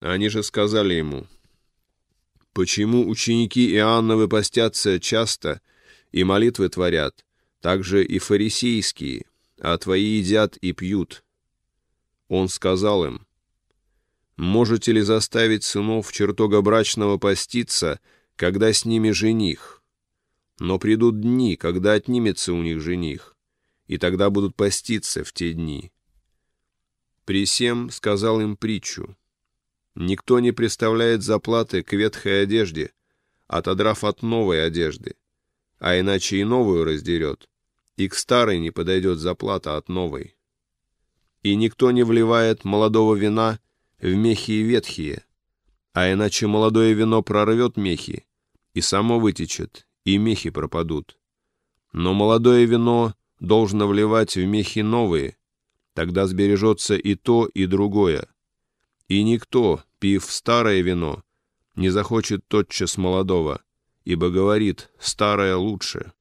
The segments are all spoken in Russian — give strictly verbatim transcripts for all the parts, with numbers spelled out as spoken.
Они же сказали ему: «Почему ученики Иоанновы постятся часто и молитвы творят, так же и фарисейские, а твои едят и пьют?» Он сказал им: «Можете ли заставить сынов чертога брачного поститься, когда с ними жених? Но придут дни, когда отнимется у них жених, и тогда будут поститься в те дни». При сем сказал им притчу: «Никто не приставляет заплаты к ветхой одежде, отодрав от новой одежды, а иначе и новую раздерет, и к старой не подойдет заплата от новой. И никто не вливает молодого вина в мехи ветхие, а иначе молодое вино прорвет мехи, и само вытечет, и мехи пропадут. Но молодое вино должно вливать в мехи новые, тогда сбережется и то, и другое. И никто, пив старое вино, не захочет тотчас молодого, ибо говорит: старое лучше».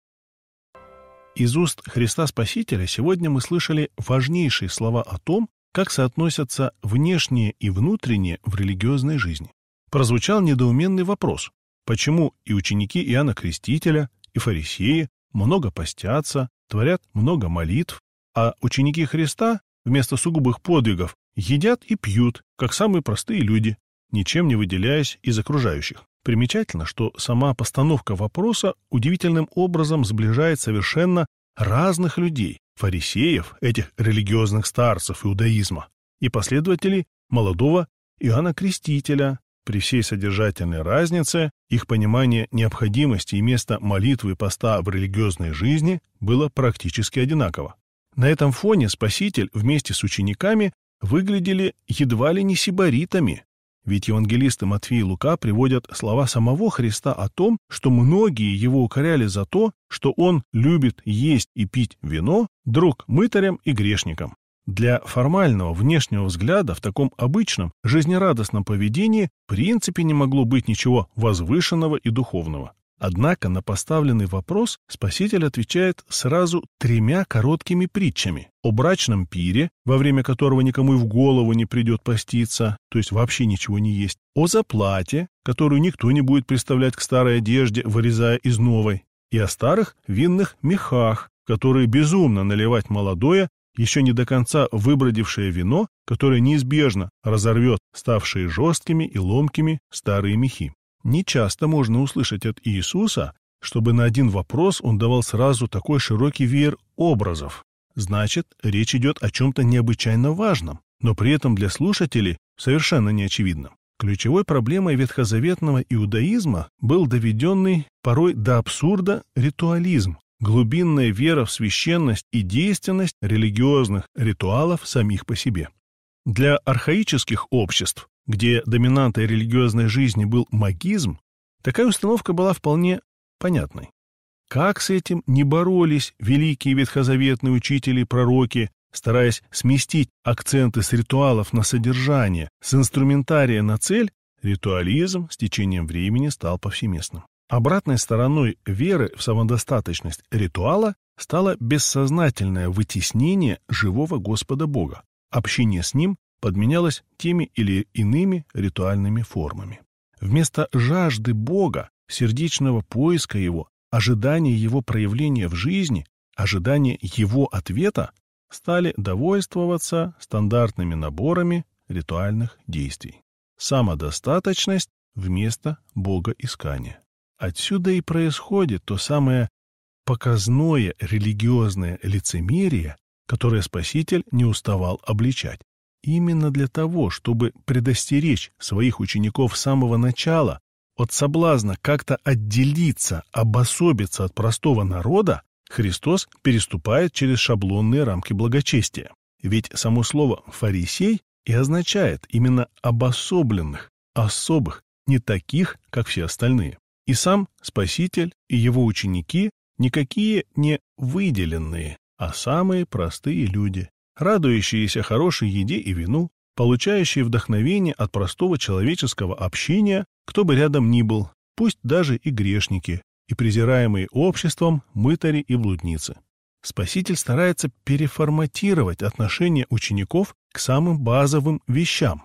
Из уст Христа Спасителя сегодня мы слышали важнейшие слова о том, как соотносятся внешнее и внутреннее в религиозной жизни. Прозвучал недоуменный вопрос: почему и ученики Иоанна Крестителя, и фарисеи много постятся, творят много молитв, а ученики Христа вместо сугубых подвигов едят и пьют, как самые простые люди, ничем не выделяясь из окружающих? Примечательно, что сама постановка вопроса удивительным образом сближает совершенно разных людей, фарисеев, этих религиозных старцев иудаизма, и последователей молодого Иоанна Крестителя. При всей содержательной разнице их понимание необходимости и места молитвы и поста в религиозной жизни было практически одинаково. На этом фоне Спаситель вместе с учениками выглядели едва ли не сибаритами, ведь евангелисты Матфей и Лука приводят слова самого Христа о том, что многие его укоряли за то, что он любит есть и пить вино, друг мытарям и грешникам. Для формального внешнего взгляда в таком обычном, жизнерадостном поведении в принципе не могло быть ничего возвышенного и духовного. Однако на поставленный вопрос Спаситель отвечает сразу тремя короткими притчами: о брачном пире, во время которого никому и в голову не придет поститься, то есть вообще ничего не есть; о заплате, которую никто не будет приставлять к старой одежде, вырезая из новой; и о старых винных мехах, в которые безумно наливать молодое, еще не до конца выбродившее вино, которое неизбежно разорвет ставшие жесткими и ломкими старые мехи. Нечасто можно услышать от Иисуса, чтобы на один вопрос он давал сразу такой широкий веер образов. Значит, речь идет о чем-то необычайно важном, но при этом для слушателей совершенно неочевидном. Ключевой проблемой ветхозаветного иудаизма был доведенный порой до абсурда ритуализм, глубинная вера в священность и действенность религиозных ритуалов самих по себе. Для архаических обществ, где доминантой религиозной жизни был магизм, такая установка была вполне понятной. Как с этим не боролись великие ветхозаветные учители и пророки, стараясь сместить акценты с ритуалов на содержание, с инструментария на цель, ритуализм с течением времени стал повсеместным. Обратной стороной веры в самодостаточность ритуала стало бессознательное вытеснение живого Господа Бога. Общение с Ним подменялось теми или иными ритуальными формами. Вместо жажды Бога, сердечного поиска Его, ожидания Его проявления в жизни, ожидания Его ответа, стали довольствоваться стандартными наборами ритуальных действий. Самодостаточность вместо богоискания. Отсюда и происходит то самое показное религиозное лицемерие, которое Спаситель не уставал обличать. Именно для того, чтобы предостеречь своих учеников с самого начала от соблазна как-то отделиться, обособиться от простого народа, Христос переступает через шаблонные рамки благочестия. Ведь само слово «фарисей» и означает именно обособленных, особых, не таких, как все остальные. И сам Спаситель и его ученики никакие не выделенные, а самые простые люди, радующиеся хорошей еде и вину, получающие вдохновение от простого человеческого общения, кто бы рядом ни был, пусть даже и грешники, и презираемые обществом мытари и блудницы. Спаситель старается переформатировать отношение учеников к самым базовым вещам,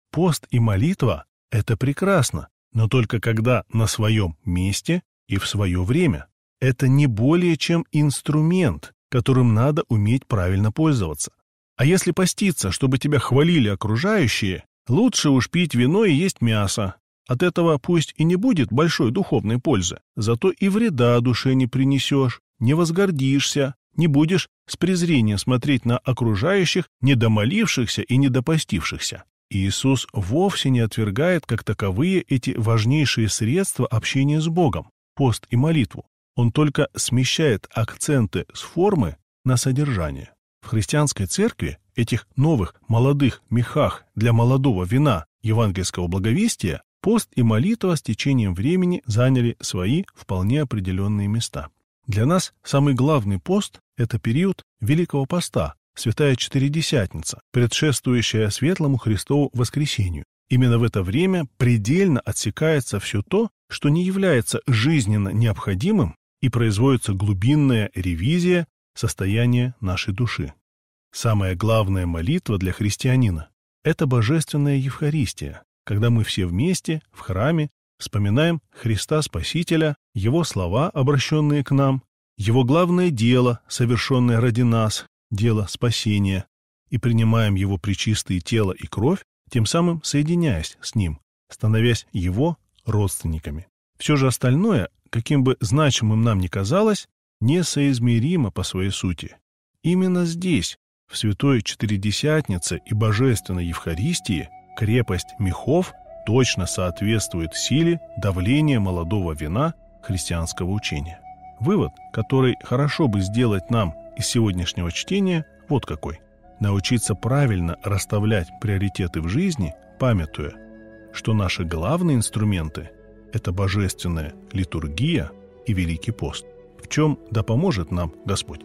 Пост и молитва – это прекрасно, но только когда на своем месте и в свое время. Это не более чем инструмент, которым надо уметь правильно пользоваться. А если поститься, чтобы тебя хвалили окружающие, лучше уж пить вино и есть мясо. От этого пусть и не будет большой духовной пользы, зато и вреда душе не принесешь, не возгордишься, не будешь с презрением смотреть на окружающих, недомолившихся и недопостившихся. Иисус вовсе не отвергает как таковые эти важнейшие средства общения с Богом, пост и молитву. Он только смещает акценты с формы на содержание. В христианской церкви этих новых молодых мехах для молодого вина евангельского благовестия пост и молитва с течением времени заняли свои вполне определенные места. Для нас самый главный пост – это период Великого Поста, Святая Четыредесятница, предшествующая Светлому Христову воскресению. Именно в это время предельно отсекается все то, что не является жизненно необходимым, и производится глубинная ревизия состояния нашей души. Самая главная молитва для христианина – это Божественная Евхаристия, когда мы все вместе в храме вспоминаем Христа Спасителя, Его слова, обращенные к нам, Его главное дело, совершенное ради нас, дело спасения, и принимаем Его пречистые тело и кровь, тем самым соединяясь с Ним, становясь Его родственниками. Все же остальное, каким бы значимым нам ни казалось, несоизмеримо по своей сути. Именно здесь, в Святой Четыредесятнице и Божественной Евхаристии, крепость мехов точно соответствует силе давления молодого вина христианского учения. Вывод, который хорошо бы сделать нам из сегодняшнего чтения, вот какой. Научиться правильно расставлять приоритеты в жизни, памятуя, что наши главные инструменты – это божественная литургия и Великий пост, в чем да поможет нам Господь.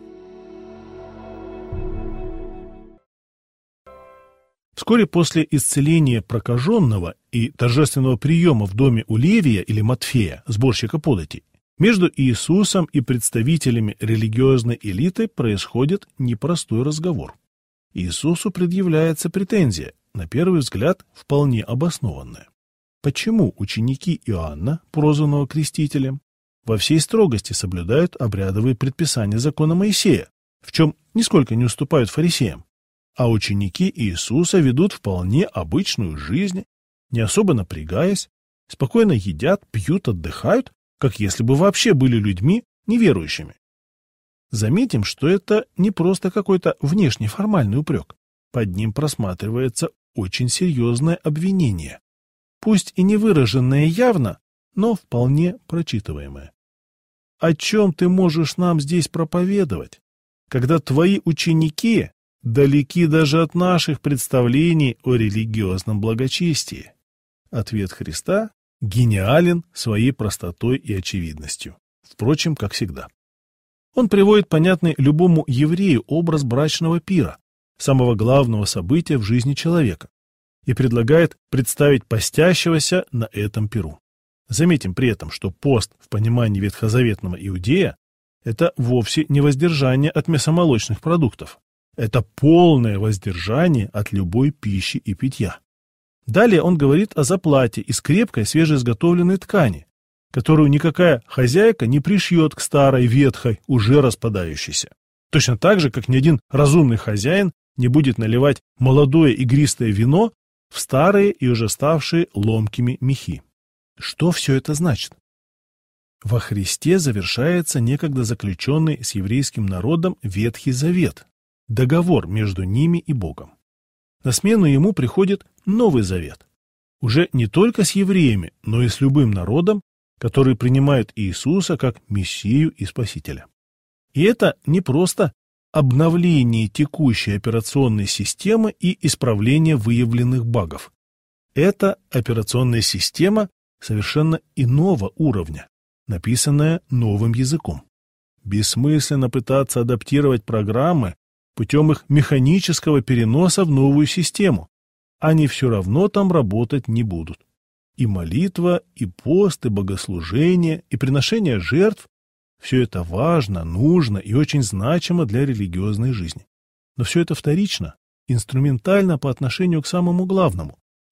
Вскоре после исцеления прокаженного и торжественного приема в доме у Левия или Матфея, сборщика податей, между Иисусом и представителями религиозной элиты происходит непростой разговор. Иисусу предъявляется претензия, на первый взгляд, вполне обоснованная. Почему ученики Иоанна, прозванного Крестителем, во всей строгости соблюдают обрядовые предписания закона Моисея, в чем нисколько не уступают фарисеям, а ученики Иисуса ведут вполне обычную жизнь, не особо напрягаясь, спокойно едят, пьют, отдыхают, как если бы вообще были людьми неверующими? Заметим, что это не просто какой-то внешний формальный упрек. Под ним просматривается очень серьезное обвинение, пусть и не выраженное явно, но вполне прочитываемое. О чем ты можешь нам здесь проповедовать, когда твои ученики далеки даже от наших представлений о религиозном благочестии? Ответ Христа гениален своей простотой и очевидностью, впрочем, как всегда. Он приводит понятный любому еврею образ брачного пира, самого главного события в жизни человека, и предлагает представить постящегося на этом пиру. Заметим при этом, что пост в понимании ветхозаветного иудея – это вовсе не воздержание от мясомолочных продуктов. Это полное воздержание от любой пищи и питья. Далее он говорит о заплате из крепкой свежеизготовленной ткани, которую никакая хозяйка не пришьет к старой, ветхой, уже распадающейся. Точно так же, как ни один разумный хозяин не будет наливать молодое игристое вино в старые и уже ставшие ломкими мехи. Что все это значит? Во Христе завершается некогда заключенный с еврейским народом Ветхий Завет, договор между ними и Богом. На смену ему приходит Новый Завет, уже не только с евреями, но и с любым народом, который принимает Иисуса как Мессию и Спасителя. И это не просто обновление текущей операционной системы и исправление выявленных багов. Это операционная система совершенно иного уровня, написанная новым языком. Бессмысленно пытаться адаптировать программы путем их механического переноса в новую систему. Они все равно там работать не будут. И молитва, и пост, и богослужение, и приношение жертв – все это важно, нужно и очень значимо для религиозной жизни. Но все это вторично, инструментально по отношению к самому главному –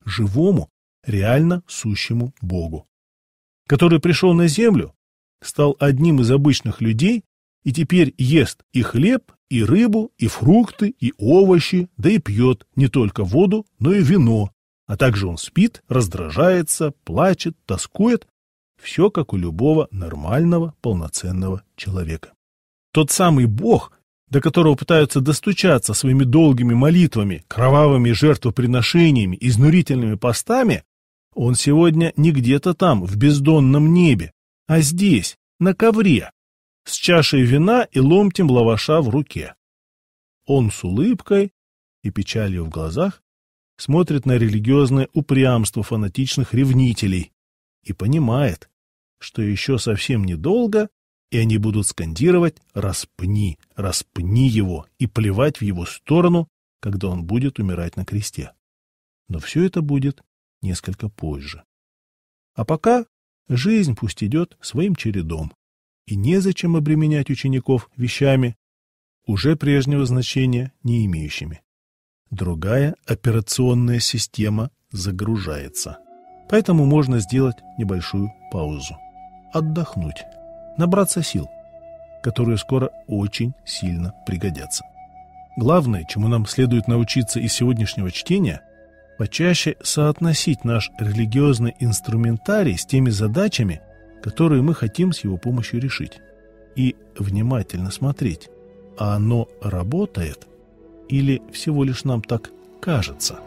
живому, реально сущему Богу, который пришел на землю, стал одним из обычных людей и теперь ест и хлеб, и рыбу, и фрукты, и овощи, да и пьет не только воду, но и вино, а также он спит, раздражается, плачет, тоскует, все как у любого нормального, полноценного человека. Тот самый Бог, до которого пытаются достучаться своими долгими молитвами, кровавыми жертвоприношениями, изнурительными постами, он сегодня не где-то там, в бездонном небе, а здесь, на ковре, с чашей вина и ломтем лаваша в руке. Он с улыбкой и печалью в глазах смотрит на религиозное упрямство фанатичных ревнителей и понимает, что еще совсем недолго, и они будут скандировать «распни, распни его» и плевать в его сторону, когда он будет умирать на кресте. Но все это будет несколько позже. А пока жизнь пусть идет своим чередом, и незачем обременять учеников вещами, уже прежнего значения не имеющими. Другая операционная система загружается. Поэтому можно сделать небольшую паузу. Отдохнуть. Набраться сил, которые скоро очень сильно пригодятся. Главное, чему нам следует научиться из сегодняшнего чтения, почаще соотносить наш религиозный инструментарий с теми задачами, которые мы хотим с его помощью решить, и внимательно смотреть, а оно работает или всего лишь нам так кажется.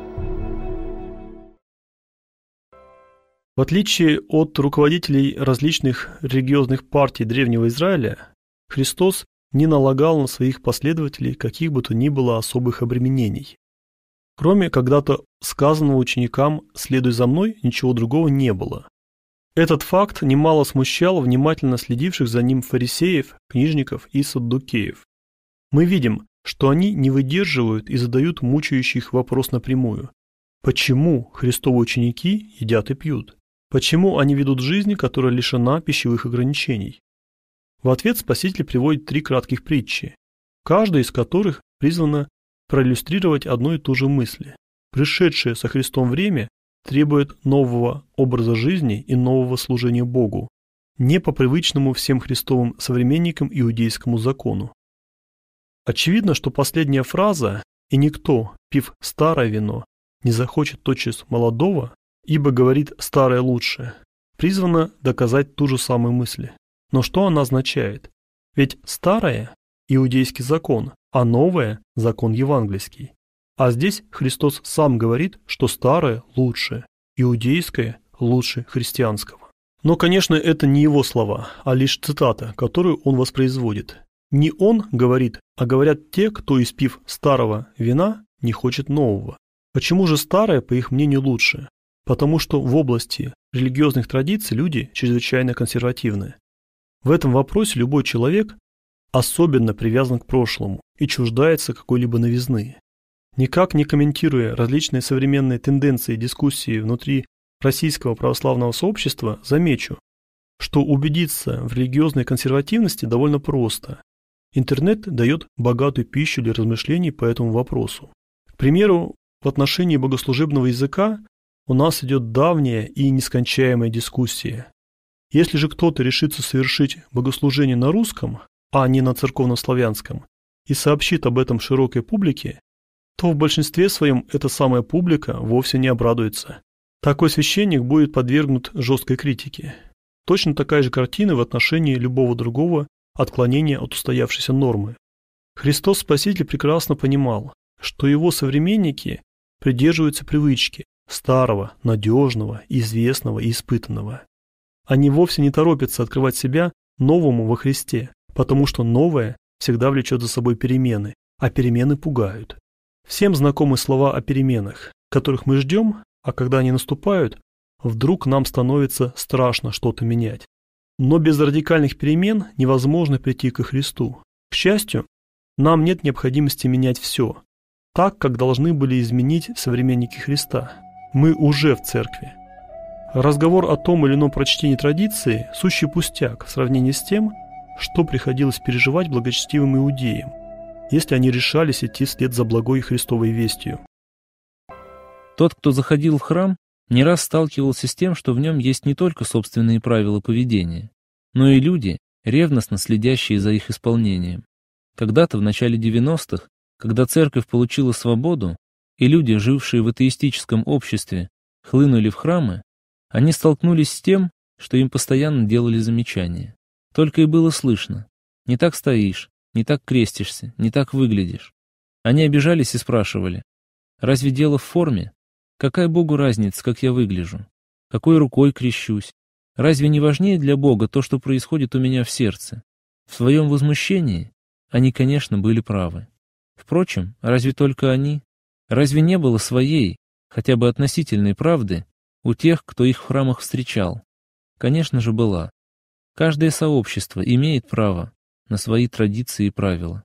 В отличие от руководителей различных религиозных партий Древнего Израиля, Христос не налагал на своих последователей каких бы то ни было особых обременений. Кроме когда-то сказанного ученикам «следуй за мной», ничего другого не было. Этот факт немало смущал внимательно следивших за ним фарисеев, книжников и саддукеев. Мы видим, что они не выдерживают и задают мучающий их вопрос напрямую. Почему Христовы ученики едят и пьют? Почему они ведут жизнь, которая лишена пищевых ограничений? В ответ Спаситель приводит три кратких притчи, каждая из которых призвана проиллюстрировать одну и ту же мысль. Пришедшее со Христом время требует нового образа жизни и нового служения Богу, не по привычному всем христовым современникам иудейскому закону. Очевидно, что последняя фраза «и никто, пив старое вино, не захочет тотчас молодого, ибо говорит старое лучше», призвана доказать ту же самую мысль. Но что она означает? Ведь старое – иудейский закон, а новое – закон евангельский. А здесь Христос сам говорит, что старое лучше, иудейское лучше христианского. Но, конечно, это не его слова, а лишь цитата, которую он воспроизводит. Не он говорит, а говорят те, кто, испив старого вина, не хочет нового. Почему же старое, по их мнению, лучше? Потому что в области религиозных традиций люди чрезвычайно консервативны. В этом вопросе любой человек особенно привязан к прошлому и чуждается какой-либо новизны. Никак не комментируя различные современные тенденции и дискуссии внутри российского православного сообщества, замечу, что убедиться в религиозной консервативности довольно просто. Интернет дает богатую пищу для размышлений по этому вопросу. К примеру, в отношении богослужебного языка у нас идет давняя и нескончаемая дискуссия. Если же кто-то решится совершить богослужение на русском, а не на церковнославянском, и сообщит об этом широкой публике, то в большинстве своем эта самая публика вовсе не обрадуется. Такой священник будет подвергнут жесткой критике. Точно такая же картина в отношении любого другого отклонения от устоявшейся нормы. Христос Спаситель прекрасно понимал, что его современники придерживаются привычки старого, надежного, известного и испытанного. Они вовсе не торопятся открывать себя новому во Христе, потому что новое всегда влечет за собой перемены, а перемены пугают. Всем знакомы слова о переменах, которых мы ждем, а когда они наступают, вдруг нам становится страшно что-то менять. Но без радикальных перемен невозможно прийти ко Христу. К счастью, нам нет необходимости менять все, так, как должны были изменить современники Христа. Мы уже в церкви. Разговор о том или ином прочтении традиции – сущий пустяк в сравнении с тем, что приходилось переживать благочестивым иудеям, если они решались идти вслед за благой Христовой вестью. Тот, кто заходил в храм, не раз сталкивался с тем, что в нем есть не только собственные правила поведения, но и люди, ревностно следящие за их исполнением. Когда-то в начале девяностых, когда церковь получила свободу, и люди, жившие в атеистическом обществе, хлынули в храмы, они столкнулись с тем, что им постоянно делали замечания. Только и было слышно: не так стоишь, не так крестишься, не так выглядишь. Они обижались и спрашивали: разве дело в форме? Какая Богу разница, как я выгляжу? Какой рукой крещусь? Разве не важнее для Бога то, что происходит у меня в сердце? В своем возмущении они, конечно, были правы. Впрочем, разве только они? Разве не было своей, хотя бы относительной правды у тех, кто их в храмах встречал? Конечно же, была. Каждое сообщество имеет право на свои традиции и правила.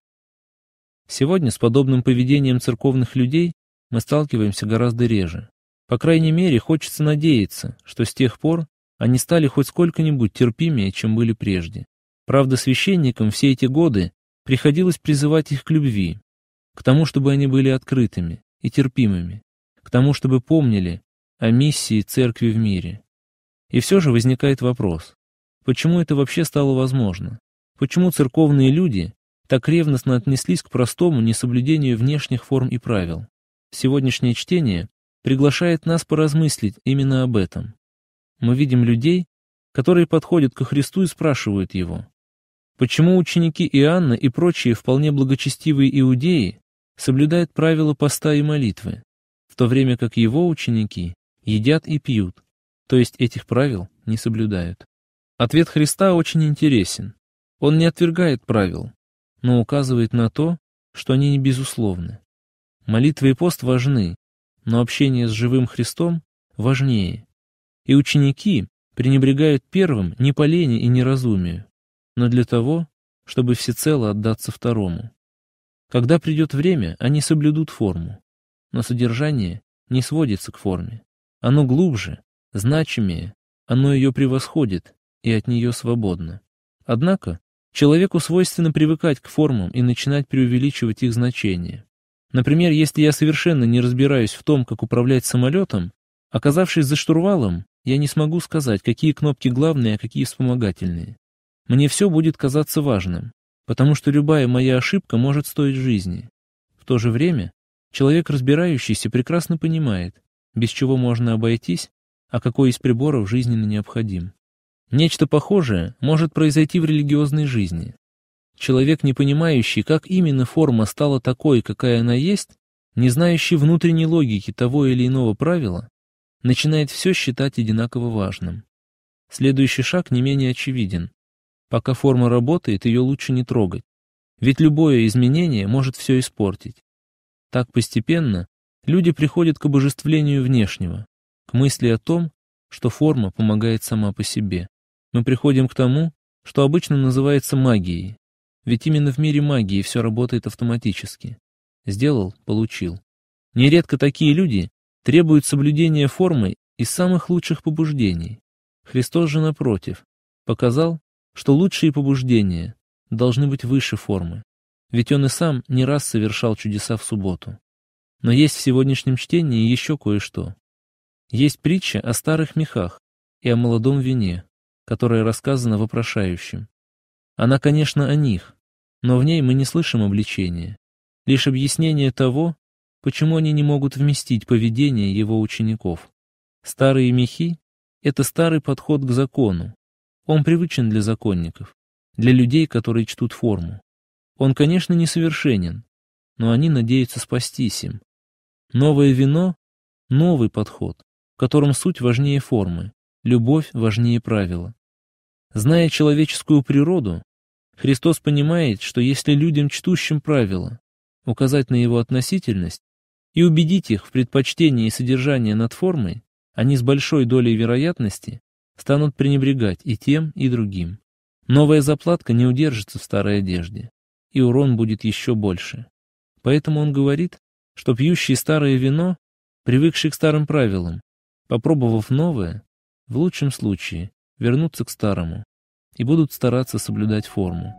Сегодня с подобным поведением церковных людей мы сталкиваемся гораздо реже. По крайней мере, хочется надеяться, что с тех пор они стали хоть сколько-нибудь терпимее, чем были прежде. Правда, священникам все эти годы приходилось призывать их к любви, к тому, чтобы они были открытыми и терпимыми, к тому, чтобы помнили о миссии церкви в мире. И все же возникает вопрос: почему это вообще стало возможно? Почему церковные люди так ревностно отнеслись к простому несоблюдению внешних форм и правил? Сегодняшнее чтение приглашает нас поразмыслить именно об этом. Мы видим людей, которые подходят ко Христу и спрашивают Его: почему ученики Иоанна и прочие вполне благочестивые иудеи соблюдают правила поста и молитвы, в то время как его ученики едят и пьют, то есть этих правил не соблюдают? Ответ Христа очень интересен. Он не отвергает правил, но указывает на то, что они не безусловны. Молитва и пост важны, но общение с живым Христом важнее. И ученики пренебрегают первым не по лени и неразумию, но для того, чтобы всецело отдаться второму. Когда придет время, они соблюдут форму, но содержание не сводится к форме. Оно глубже, значимее, оно ее превосходит и от нее свободно. Однако человеку свойственно привыкать к формам и начинать преувеличивать их значение. Например, если я совершенно не разбираюсь в том, как управлять самолетом, оказавшись за штурвалом, я не смогу сказать, какие кнопки главные, а какие вспомогательные. Мне все будет казаться важным, потому что любая моя ошибка может стоить жизни. В то же время человек, разбирающийся, прекрасно понимает, без чего можно обойтись, а какой из приборов жизненно необходим. Нечто похожее может произойти в религиозной жизни. Человек, не понимающий, как именно форма стала такой, какая она есть, не знающий внутренней логики того или иного правила, начинает все считать одинаково важным. Следующий шаг не менее очевиден. Пока форма работает, ее лучше не трогать, ведь любое изменение может все испортить. Так постепенно люди приходят к обожествлению внешнего, к мысли о том, что форма помогает сама по себе. Мы приходим к тому, что обычно называется магией, ведь именно в мире магии все работает автоматически. Сделал — получил. Нередко такие люди требуют соблюдения формы из самых лучших побуждений. Христос же, напротив, показал, что лучшие побуждения должны быть выше формы, ведь Он и сам не раз совершал чудеса в субботу. Но есть в сегодняшнем чтении еще кое-что. Есть притча о старых мехах и о молодом вине, которая рассказана вопрошающим. Она, конечно, о них, но в ней мы не слышим обличения, лишь объяснение того, почему они не могут вместить поведение его учеников. Старые мехи — это старый подход к закону. Он привычен для законников, для людей, которые чтут форму. Он, конечно, несовершенен, но они надеются спастись им. Новое вино — новый подход, в котором суть важнее формы, любовь важнее правила. Зная человеческую природу, Христос понимает, что если людям, чтущим правила, указать на его относительность и убедить их в предпочтении содержания над формой, они с большой долей вероятности станут пренебрегать и тем, и другим. Новая заплатка не удержится в старой одежде, и урон будет еще больше. Поэтому он говорит, что пьющие старое вино, привыкшие к старым правилам, попробовав новое, в лучшем случае вернутся к старому и будут стараться соблюдать форму.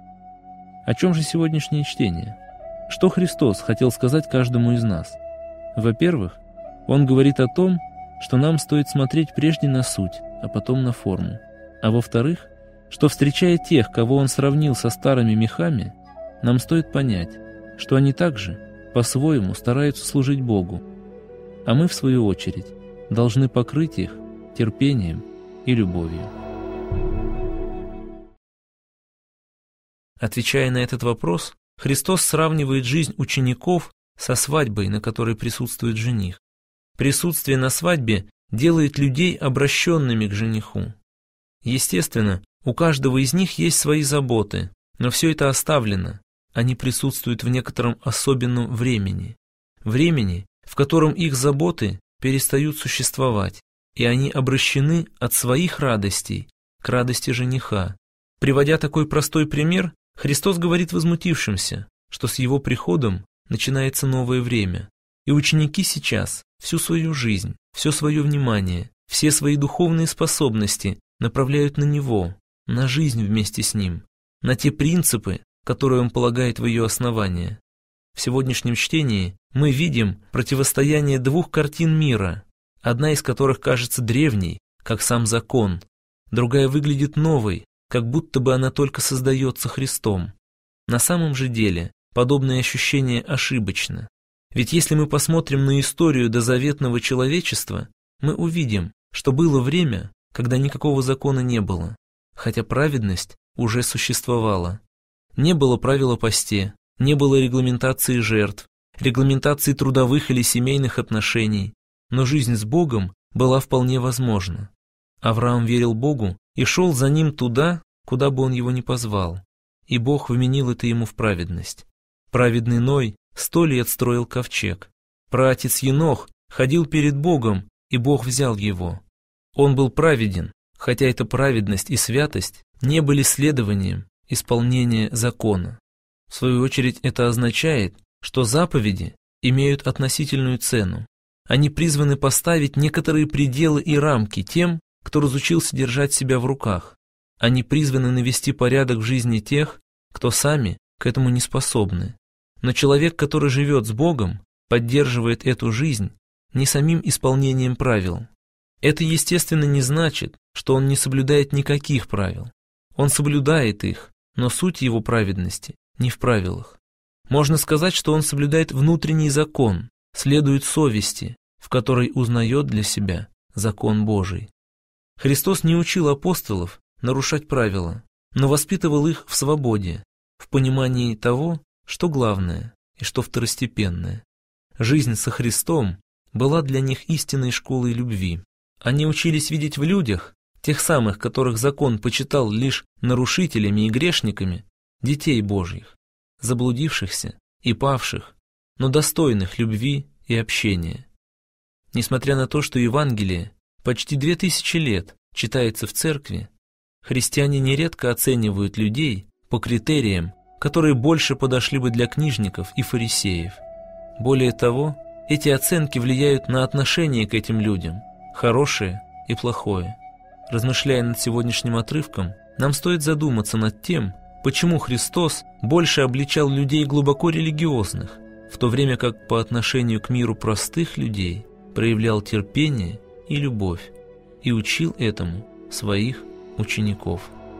О чем же сегодняшнее чтение? Что Христос хотел сказать каждому из нас? Во-первых, Он говорит о том, что нам стоит смотреть прежде на суть, а потом на форму. А во-вторых, что, встречая тех, кого он сравнил со старыми мехами, нам стоит понять, что они также, по-своему, стараются служить Богу, а мы, в свою очередь, должны покрыть их терпением и любовью. Отвечая на этот вопрос, Христос сравнивает жизнь учеников со свадьбой, на которой присутствует жених. Присутствие на свадьбе делает людей обращенными к жениху. Естественно, у каждого из них есть свои заботы, но все это оставлено. Они присутствуют в некотором особенном времени. Времени, в котором их заботы перестают существовать, и они обращены от своих радостей к радости жениха. Приводя такой простой пример, Христос говорит возмутившимся, что с его приходом начинается новое время, и ученики сейчас всю свою жизнь, все свое внимание, все свои духовные способности направляют на Него, на жизнь вместе с Ним, на те принципы, которые Он полагает в ее основание. В сегодняшнем чтении мы видим противостояние двух картин мира, одна из которых кажется древней, как сам закон, другая выглядит новой, как будто бы она только создается Христом. На самом же деле, подобное ощущение ошибочно. Ведь если мы посмотрим на историю дозаветного человечества, мы увидим, что было время, когда никакого закона не было, хотя праведность уже существовала. Не было правил о посте, не было регламентации жертв, регламентации трудовых или семейных отношений, но жизнь с Богом была вполне возможна. Авраам верил Богу и шел за Ним туда, куда бы он его ни позвал, и Бог вменил это ему в праведность. Праведный Ной сто лет строил ковчег. Праотец Енох ходил перед Богом, и Бог взял его. Он был праведен, хотя эта праведность и святость не были следованием исполнения закона. В свою очередь это означает, что заповеди имеют относительную цену. Они призваны поставить некоторые пределы и рамки тем, кто разучился держать себя в руках. Они призваны навести порядок в жизни тех, кто сами к этому не способны. Но человек, который живет с Богом, поддерживает эту жизнь не самим исполнением правил. Это, естественно, не значит, что он не соблюдает никаких правил. Он соблюдает их, но суть его праведности не в правилах. Можно сказать, что он соблюдает внутренний закон, следует совести, в которой узнает для себя закон Божий. Христос не учил апостолов нарушать правила, но воспитывал их в свободе, в понимании того, что главное и что второстепенное. Жизнь со Христом была для них истинной школой любви. Они учились видеть в людях, тех самых, которых закон почитал лишь нарушителями и грешниками, детей Божьих, заблудившихся и павших, но достойных любви и общения. Несмотря на то, что Евангелие почти две тысячи лет читается в церкви, христиане нередко оценивают людей по критериям, которые больше подошли бы для книжников и фарисеев. Более того, эти оценки влияют на отношение к этим людям, хорошее и плохое. Размышляя над сегодняшним отрывком, нам стоит задуматься над тем, почему Христос больше обличал людей глубоко религиозных, в то время как по отношению к миру простых людей проявлял терпение и любовь и учил этому своих учеников.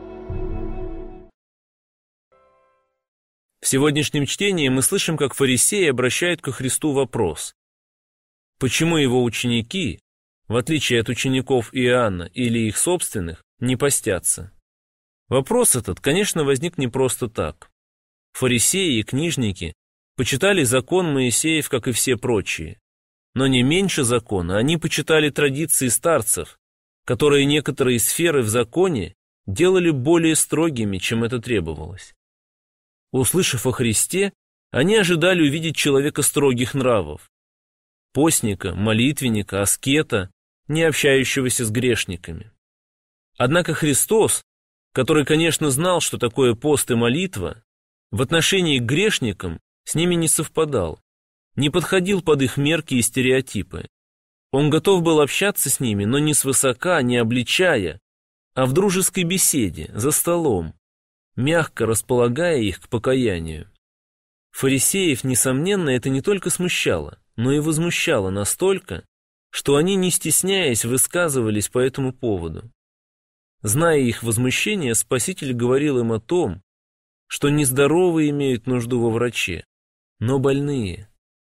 В сегодняшнем чтении мы слышим, как фарисеи обращают ко Христу вопрос: почему его ученики, в отличие от учеников Иоанна или их собственных, не постятся? Вопрос этот, конечно, возник не просто так. Фарисеи и книжники почитали закон Моисеев, как и все прочие. Но не меньше закона они почитали традиции старцев, которые некоторые сферы в законе делали более строгими, чем это требовалось. Услышав о Христе, они ожидали увидеть человека строгих нравов, постника, молитвенника, аскета, не общающегося с грешниками. Однако Христос, который, конечно, знал, что такое пост и молитва, в отношении к грешникам с ними не совпадал, не подходил под их мерки и стереотипы. Он готов был общаться с ними, но не свысока, не обличая, а в дружеской беседе, за столом, мягко располагая их к покаянию. Фарисеев, несомненно, это не только смущало, но и возмущало настолько, что они, не стесняясь, высказывались по этому поводу. Зная их возмущение, Спаситель говорил им о том, что нездоровые имеют нужду во враче, но больные.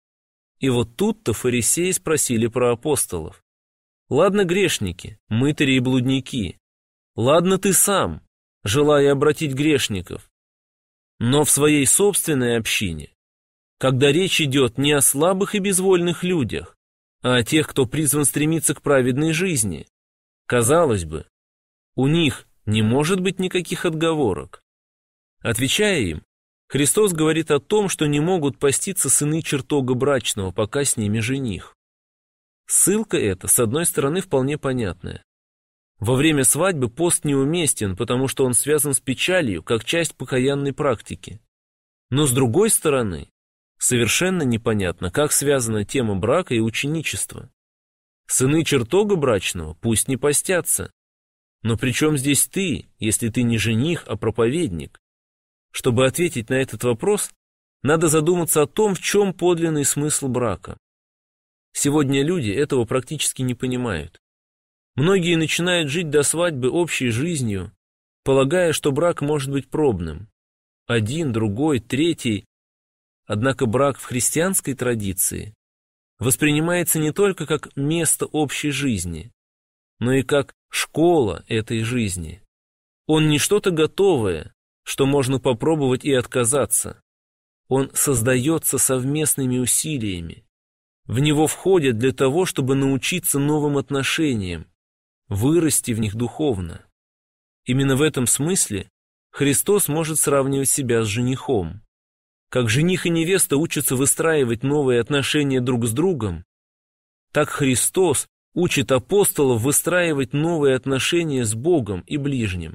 И вот тут-то фарисеи спросили про апостолов. «Ладно, грешники, мытари и блудники, ладно ты сам, желая обратить грешников, но в своей собственной общине, когда речь идет не о слабых и безвольных людях, а о тех, кто призван стремиться к праведной жизни, казалось бы, у них не может быть никаких отговорок». Отвечая им, Христос говорит о том, что не могут поститься сыны чертога брачного, пока с ними жених. Ссылка эта, с одной стороны, вполне понятная. Во время свадьбы пост неуместен, потому что он связан с печалью, как часть покаянной практики. Но с другой стороны, совершенно непонятно, как связана тема брака и ученичества. Сыны чертога брачного пусть не постятся. Но при чем здесь ты, если ты не жених, а проповедник? Чтобы ответить на этот вопрос, надо задуматься о том, в чем подлинный смысл брака. Сегодня люди этого практически не понимают. Многие начинают жить до свадьбы общей жизнью, полагая, что брак может быть пробным. Один, другой, третий. Однако брак в христианской традиции воспринимается не только как место общей жизни, но и как школа этой жизни. Он не что-то готовое, что можно попробовать и отказаться. Он создается совместными усилиями. В него входят для того, чтобы научиться новым отношениям, вырасти в них духовно. Именно в этом смысле Христос может сравнивать себя с женихом. Как жених и невеста учатся выстраивать новые отношения друг с другом, так Христос учит апостолов выстраивать новые отношения с Богом и ближним.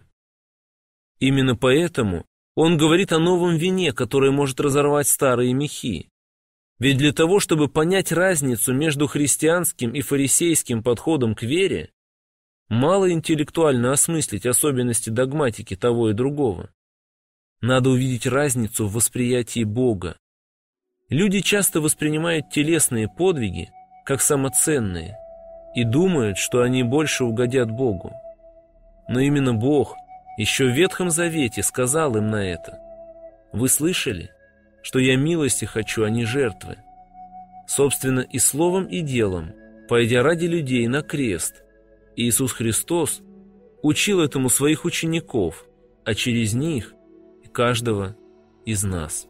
Именно поэтому Он говорит о новом вине, которое может разорвать старые мехи. Ведь для того, чтобы понять разницу между христианским и фарисейским подходом к вере, мало интеллектуально осмыслить особенности догматики того и другого. Надо увидеть разницу в восприятии Бога. Люди часто воспринимают телесные подвиги как самоценные и думают, что они больше угодят Богу. Но именно Бог еще в Ветхом Завете сказал им на это: «Вы слышали, что я милости хочу, а не жертвы?» Собственно, и словом, и делом, пойдя ради людей на крест, Иисус Христос учил этому своих учеников, а через них и каждого из нас.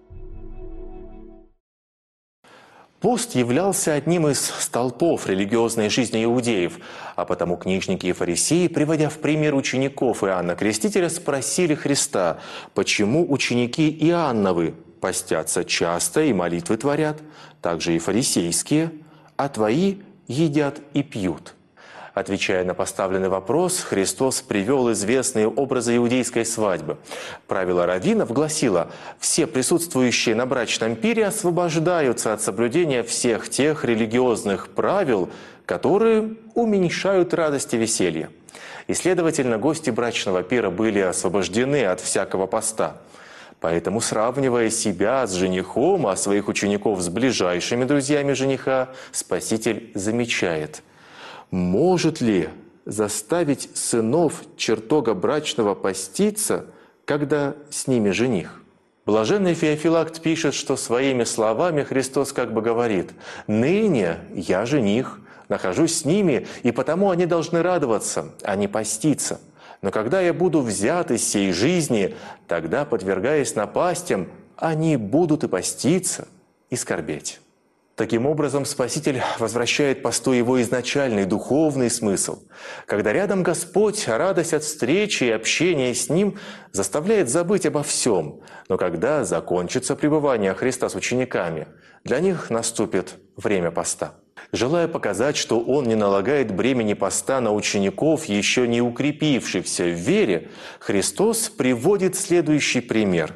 Пост являлся одним из столпов религиозной жизни иудеев, а потому книжники и фарисеи, приводя в пример учеников Иоанна Крестителя, спросили Христа, почему ученики Иоанновы постятся часто и молитвы творят, также и фарисейские, а твои едят и пьют. Отвечая на поставленный вопрос, Христос привел известные образы иудейской свадьбы. Правило раввинов гласило: все присутствующие на брачном пире освобождаются от соблюдения всех тех религиозных правил, которые уменьшают радость и веселье. И, следовательно, гости брачного пира были освобождены от всякого поста. Поэтому, сравнивая себя с женихом, а своих учеников с ближайшими друзьями жениха, Спаситель замечает: может ли заставить сынов чертога брачного поститься, когда с ними жених? Блаженный Феофилакт пишет, что своими словами Христос как бы говорит: «Ныне я жених, нахожусь с ними, и потому они должны радоваться, а не поститься. Но когда я буду взят из сей жизни, тогда, подвергаясь напастям, они будут и поститься, и скорбеть». Таким образом, Спаситель возвращает посту его изначальный духовный смысл. Когда рядом Господь, радость от встречи и общения с Ним заставляет забыть обо всем. Но когда закончится пребывание Христа с учениками, для них наступит время поста. Желая показать, что Он не налагает бремени поста на учеников, еще не укрепившихся в вере, Христос приводит следующий пример.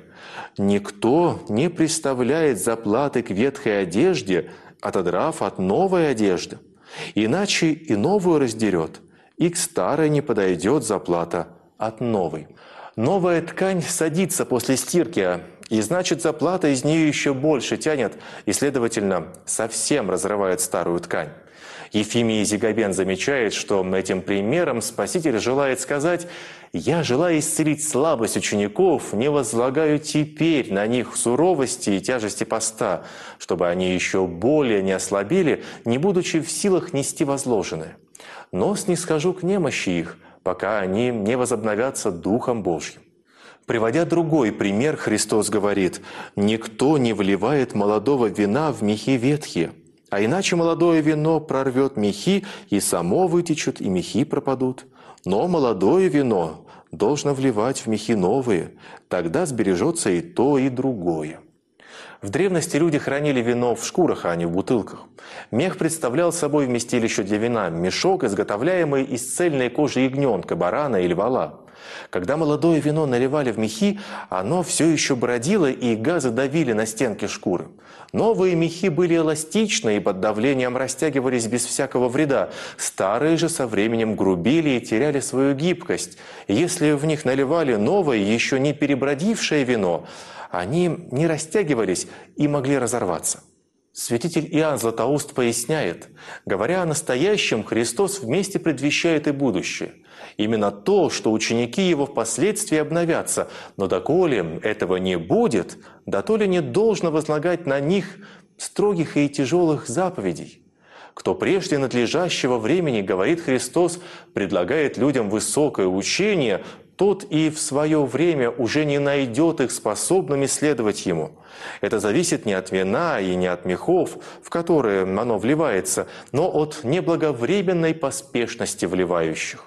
«Никто не приставляет заплаты к ветхой одежде, отодрав от новой одежды, иначе и новую раздерет, и к старой не подойдет заплата от новой». Новая ткань садится после стирки, и значит, заплата из нее еще больше тянет, и, следовательно, совсем разрывает старую ткань. Ефимий Зигабен замечает, что этим примером Спаситель желает сказать: «Я, желая исцелить слабость учеников, не возлагаю теперь на них суровости и тяжести поста, чтобы они еще более не ослабели, не будучи в силах нести возложенное. Но снисхожу к немощи их, пока они не возобновятся Духом Божьим». Приводя другой пример, Христос говорит: «Никто не вливает молодого вина в мехи ветхие, а иначе молодое вино прорвет мехи, и само вытечет, и мехи пропадут. Но молодое вино должно вливать в мехи новые, тогда сбережется и то, и другое». В древности люди хранили вино в шкурах, а не в бутылках. Мех представлял собой вместилище для вина, мешок, изготовляемый из цельной кожи ягненка, барана или вола. Когда молодое вино наливали в мехи, оно все еще бродило, и газы давили на стенки шкуры. Новые мехи были эластичны и под давлением растягивались без всякого вреда. Старые же со временем грубили и теряли свою гибкость. И если в них наливали новое, еще не перебродившее вино, они не растягивались и могли разорваться. Святитель Иоанн Златоуст поясняет: говоря о настоящем, Христос вместе предвещает и будущее. Именно то, что ученики Его впоследствии обновятся, но доколе этого не будет, дотоле не должно возлагать на них строгих и тяжелых заповедей. Кто прежде надлежащего времени, говорит Христос, предлагает людям высокое учение, тот и в свое время уже не найдет их способными следовать Ему. Это зависит не от вина и не от мехов, в которые оно вливается, но от неблаговременной поспешности вливающих.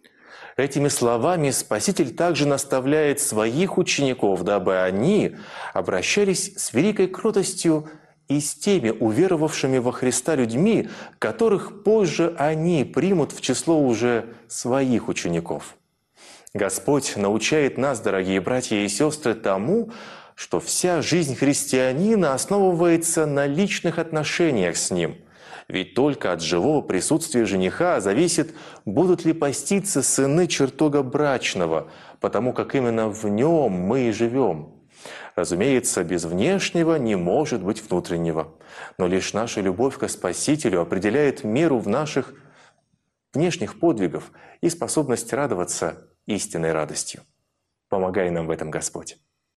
Этими словами Спаситель также наставляет своих учеников, дабы они обращались с великой кротостью и с теми уверовавшими во Христа людьми, которых позже они примут в число уже своих учеников. Господь научает нас, дорогие братья и сестры, тому, что вся жизнь христианина основывается на личных отношениях с Ним. Ведь только от живого присутствия жениха зависит, будут ли поститься сыны чертога брачного, потому как именно в нем мы и живем. Разумеется, без внешнего не может быть внутреннего, но лишь наша любовь к Спасителю определяет меру в наших внешних подвигов и способность радоваться истинной радостью. Помогай нам в этом, Господь.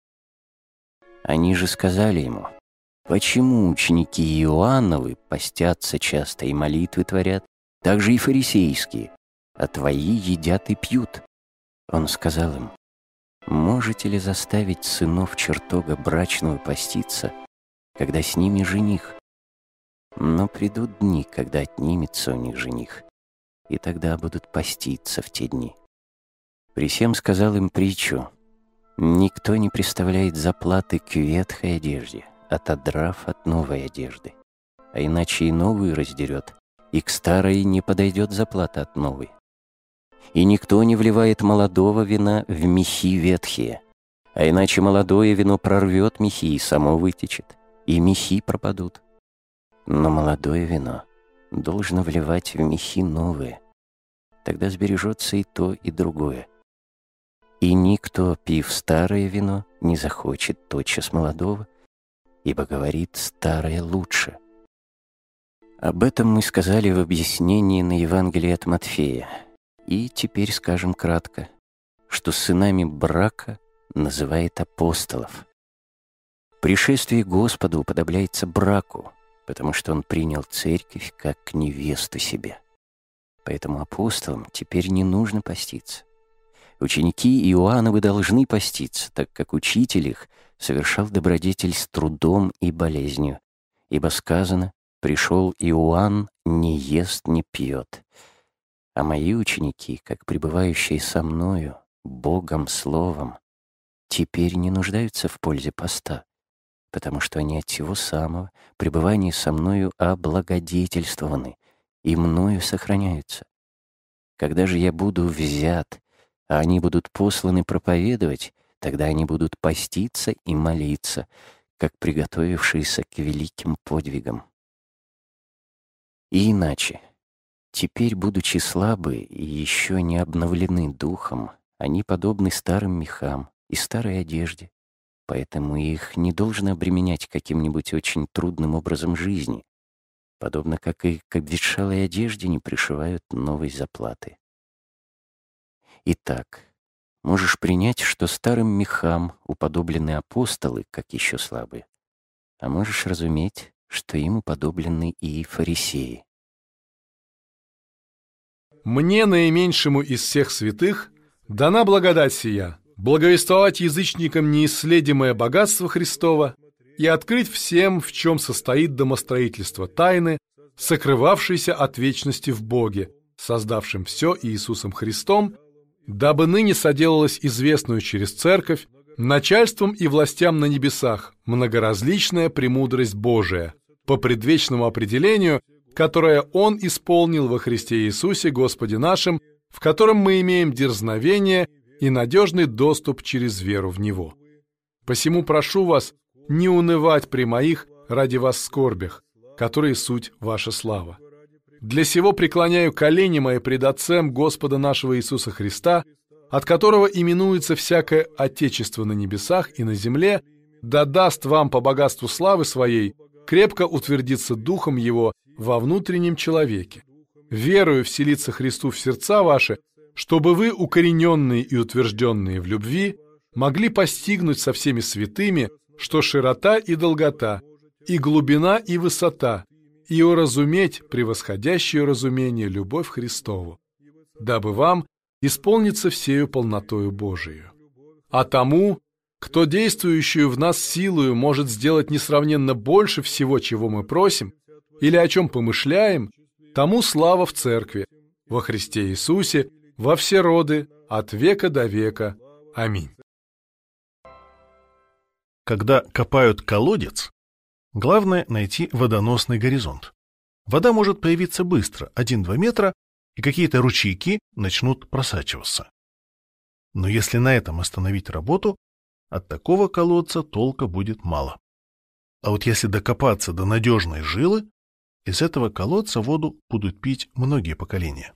Они же сказали ему: «Почему ученики Иоанновы постятся часто и молитвы творят, так же и фарисейские, а твои едят и пьют?» Он сказал им: «Можете ли заставить сынов чертога брачного поститься, когда с ними жених? Но придут дни, когда отнимется у них жених, и тогда будут поститься в те дни». При сем сказал им притчу: «Никто не представляет заплаты к ветхой одежде, отодрав от новой одежды, а иначе и новую раздерет, и к старой не подойдет заплата от новой. И никто не вливает молодого вина в мехи ветхие, а иначе молодое вино прорвет мехи и само вытечет, и мехи пропадут. Но молодое вино должно вливать в мехи новые, тогда сбережется и то, и другое. И никто, пив старое вино, не захочет тотчас молодого, ибо говорит: старое лучше». Об этом мы сказали в объяснении на Евангелии от Матфея. И теперь скажем кратко, что сынами брака называет апостолов. Пришествие Господа уподобляется браку, потому что Он принял церковь как невесту себе. Поэтому апостолам теперь не нужно поститься. Ученики Иоанновы должны поститься, так как учитель их совершал добродетель с трудом и болезнью, ибо сказано: «Пришел Иоанн, не ест, не пьет». А мои ученики, как пребывающие со мною, Богом Словом, теперь не нуждаются в пользе поста, потому что они от всего самого пребывания со мною облагодетельствованы и мною сохраняются. Когда же я буду взят, а они будут посланы проповедовать, тогда они будут поститься и молиться, как приготовившиеся к великим подвигам. И иначе, теперь, будучи слабы и еще не обновлены духом, они подобны старым мехам и старой одежде, поэтому их не должно обременять каким-нибудь очень трудным образом жизни, подобно как и к обветшалой одежде не пришивают новой заплаты. Итак, можешь принять, что старым мехам уподоблены апостолы, как еще слабые, а можешь разуметь, что им уподоблены и фарисеи. «Мне, наименьшему из всех святых, дана благодать сия, благовествовать язычникам неисследимое богатство Христова и открыть всем, в чем состоит домостроительство тайны, сокрывавшейся от вечности в Боге, создавшим все Иисусом Христом, дабы ныне соделалось известную через Церковь начальством и властям на небесах многоразличная премудрость Божия, по предвечному определению, которое Он исполнил во Христе Иисусе Господе нашим, в котором мы имеем дерзновение и надежный доступ через веру в Него. Посему прошу вас не унывать при моих ради вас скорбях, которые суть ваша слава. Для сего преклоняю колени мои пред Отцем Господа нашего Иисуса Христа, от которого именуется всякое Отечество на небесах и на земле, да даст вам по богатству славы Своей крепко утвердиться Духом Его во внутреннем человеке, верою вселиться Христу в сердца ваши, чтобы вы, укорененные и утвержденные в любви, могли постигнуть со всеми святыми, что широта и долгота, и глубина и высота, и уразуметь превосходящее разумение любовь Христову, дабы вам исполниться всею полнотою Божию. А тому, кто действующую в нас силою может сделать несравненно больше всего, чего мы просим, или о чем помышляем, тому слава в Церкви, во Христе Иисусе, во все роды, от века до века. Аминь. Когда копают колодец, главное найти водоносный горизонт. Вода может появиться быстро, один-два метра, и какие-то ручейки начнут просачиваться. Но если на этом остановить работу, от такого колодца толка будет мало. А вот если докопаться до надежной жилы, из этого колодца воду будут пить многие поколения.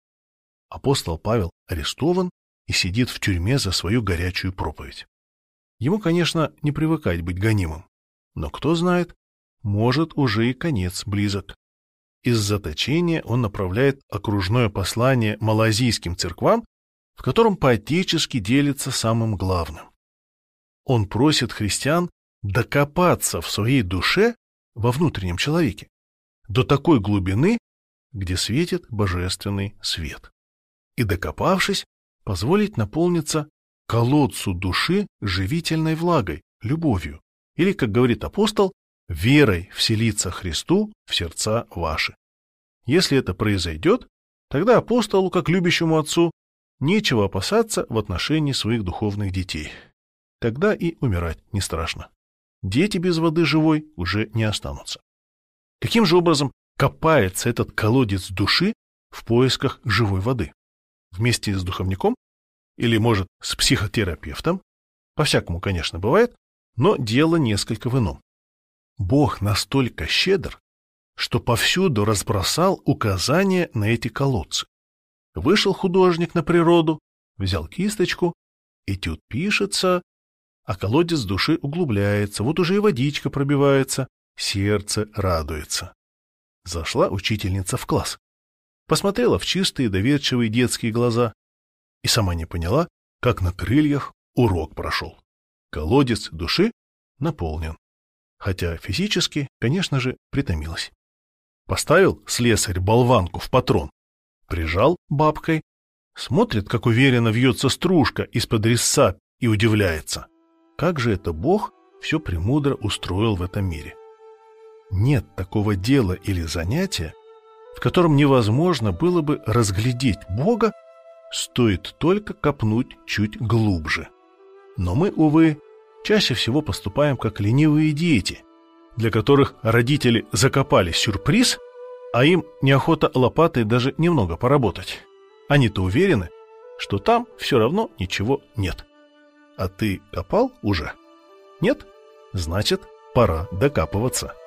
Апостол Павел арестован и сидит в тюрьме за свою горячую проповедь. Ему, конечно, не привыкать быть гонимым, но кто знает, может, уже и конец близок. Из заточения он направляет окружное послание малоазийским церквам, в котором по-отечески делится самым главным. Он просит христиан докопаться в своей душе, во внутреннем человеке, до такой глубины, где светит божественный свет. И, докопавшись, позволить наполниться колодцу души живительной влагой, любовью, или, как говорит апостол, верой вселиться Христу в сердца ваши. Если это произойдет, тогда апостолу, как любящему отцу, нечего опасаться в отношении своих духовных детей. Тогда и умирать не страшно. Дети без воды живой уже не останутся. Каким же образом копается этот колодец души в поисках живой воды? Вместе с духовником? Или, может, с психотерапевтом? По-всякому, конечно, бывает, но дело несколько в ином. Бог настолько щедр, что повсюду разбросал указания на эти колодцы. Вышел художник на природу, взял кисточку, этюд пишется, а колодец души углубляется, вот уже и водичка пробивается, сердце радуется. Зашла учительница в класс, посмотрела в чистые доверчивые детские глаза и сама не поняла, как на крыльях урок прошел. Колодец души наполнен, хотя физически, конечно же, притомилась. Поставил слесарь болванку в патрон, прижал бабкой, смотрит, как уверенно вьется стружка из-под резца и удивляется. Как же это Бог все премудро устроил в этом мире? Нет такого дела или занятия, в котором невозможно было бы разглядеть Бога, стоит только копнуть чуть глубже. Но мы, увы, чаще всего поступаем как ленивые дети, для которых родители закопали сюрприз, а им неохота лопатой даже немного поработать. Они-то уверены, что там все равно ничего нет. А ты копал уже? Нет? Значит, пора докапываться.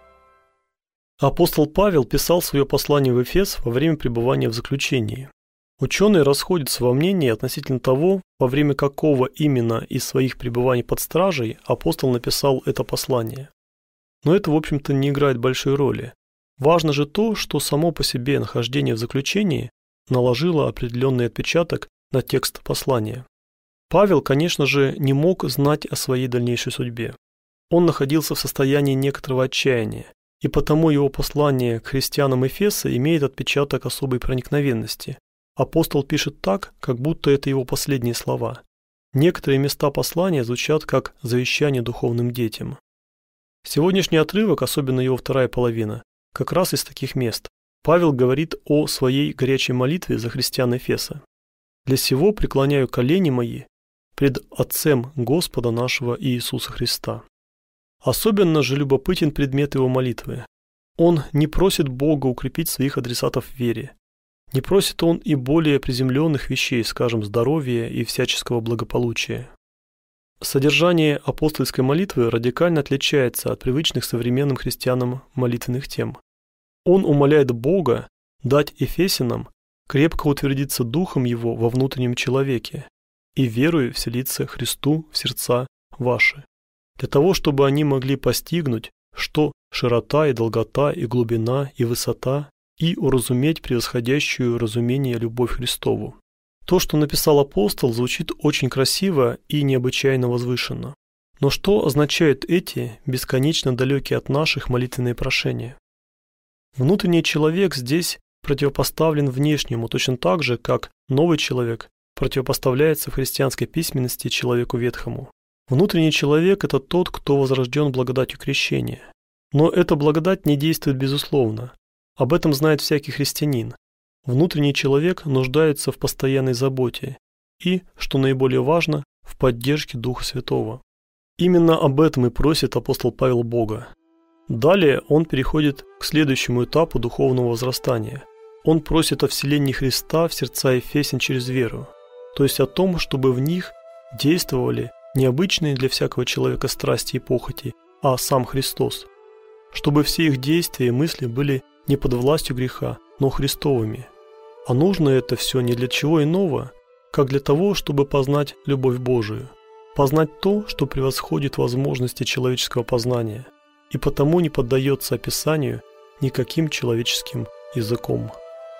Апостол Павел писал свое послание в Эфес во время пребывания в заключении. Ученые расходятся во мнении относительно того, во время какого именно из своих пребываний под стражей апостол написал это послание. Но это, в общем-то, не играет большой роли. Важно же то, что само по себе нахождение в заключении наложило определенный отпечаток на текст послания. Павел, конечно же, не мог знать о своей дальнейшей судьбе. Он находился в состоянии некоторого отчаяния, и потому его послание к христианам Эфеса имеет отпечаток особой проникновенности. Апостол пишет так, как будто это его последние слова. Некоторые места послания звучат как завещание духовным детям. Сегодняшний отрывок, особенно его вторая половина, как раз из таких мест. Павел говорит о своей горячей молитве за христиан Эфеса. «Для сего преклоняю колени мои пред Отцем Господа нашего Иисуса Христа». Особенно же любопытен предмет его молитвы. Он не просит Бога укрепить своих адресатов в вере. Не просит он и более приземленных вещей, скажем, здоровья и всяческого благополучия. Содержание апостольской молитвы радикально отличается от привычных современным христианам молитвенных тем. Он умоляет Бога дать эфесянам крепко утвердиться духом его во внутреннем человеке и верою вселиться Христу в сердца ваши, для того, чтобы они могли постигнуть, что широта и долгота и глубина и высота, и уразуметь превосходящую разумение любовь Христову. То, что написал апостол, звучит очень красиво и необычайно возвышенно. Но что означают эти, бесконечно далекие от наших, молитвенные прошения? Внутренний человек здесь противопоставлен внешнему, точно так же, как новый человек противопоставляется в христианской письменности человеку ветхому. Внутренний человек – это тот, кто возрожден благодатью крещения. Но эта благодать не действует безусловно. Об этом знает всякий христианин. Внутренний человек нуждается в постоянной заботе и, что наиболее важно, в поддержке Духа Святого. Именно об этом и просит апостол Павел Бога. Далее он переходит к следующему этапу духовного возрастания. Он просит о вселении Христа в сердца Ефесян через веру, то есть о том, чтобы в них действовали необычные для всякого человека страсти и похоти, а сам Христос, чтобы все их действия и мысли были не под властью греха, но Христовыми. А нужно это все не для чего иного, как для того, чтобы познать любовь Божию, познать то, что превосходит возможности человеческого познания, и потому не поддается описанию никаким человеческим языком.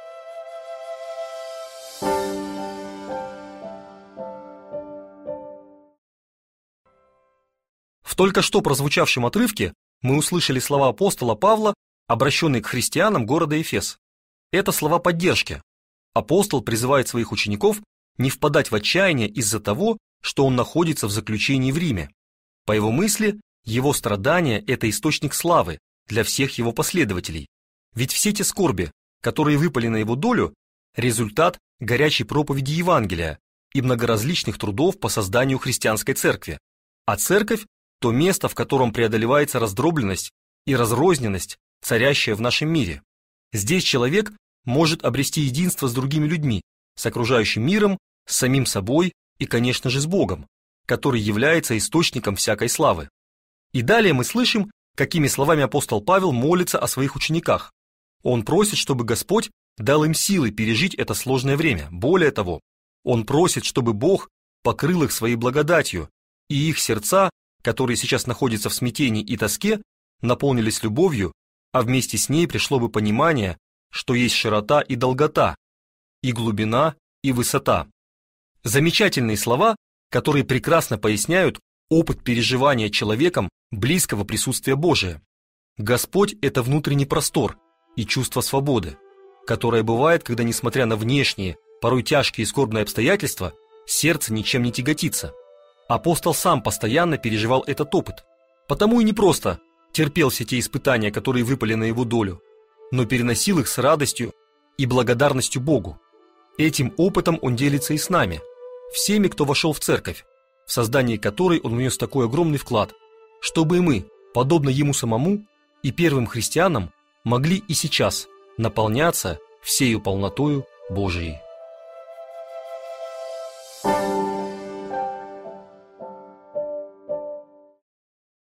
В только что прозвучавшем отрывке мы услышали слова апостола Павла, обращенные к христианам города Эфес. Это слова поддержки. Апостол призывает своих учеников не впадать в отчаяние из-за того, что он находится в заключении в Риме. По его мысли, его страдания – это источник славы для всех его последователей. Ведь все те скорби, которые выпали на его долю, результат горячей проповеди Евангелия и многоразличных трудов по созданию христианской церкви. А церковь – то место, в котором преодолевается раздробленность и разрозненность, царящая в нашем мире. Здесь человек может обрести единство с другими людьми, с окружающим миром, с самим собой и, конечно же, с Богом, который является источником всякой славы. И далее мы слышим, какими словами апостол Павел молится о своих учениках. Он просит, чтобы Господь дал им силы пережить это сложное время. Более того, он просит, чтобы Бог покрыл их своей благодатью, и их сердца, которые сейчас находятся в смятении и тоске, наполнились любовью, а вместе с ней пришло бы понимание, что есть широта и долгота, и глубина, и высота. Замечательные слова, которые прекрасно поясняют опыт переживания человеком близкого присутствия Божия. Господь – это внутренний простор и чувство свободы, которое бывает, когда, несмотря на внешние, порой тяжкие и скорбные обстоятельства, сердце ничем не тяготится. Апостол сам постоянно переживал этот опыт, потому и не просто терпел все те испытания, которые выпали на его долю, но переносил их с радостью и благодарностью Богу. Этим опытом он делится и с нами, всеми, кто вошел в церковь, в создании которой он внес такой огромный вклад, чтобы и мы, подобно ему самому и первым христианам, могли и сейчас наполняться всею полнотою Божией.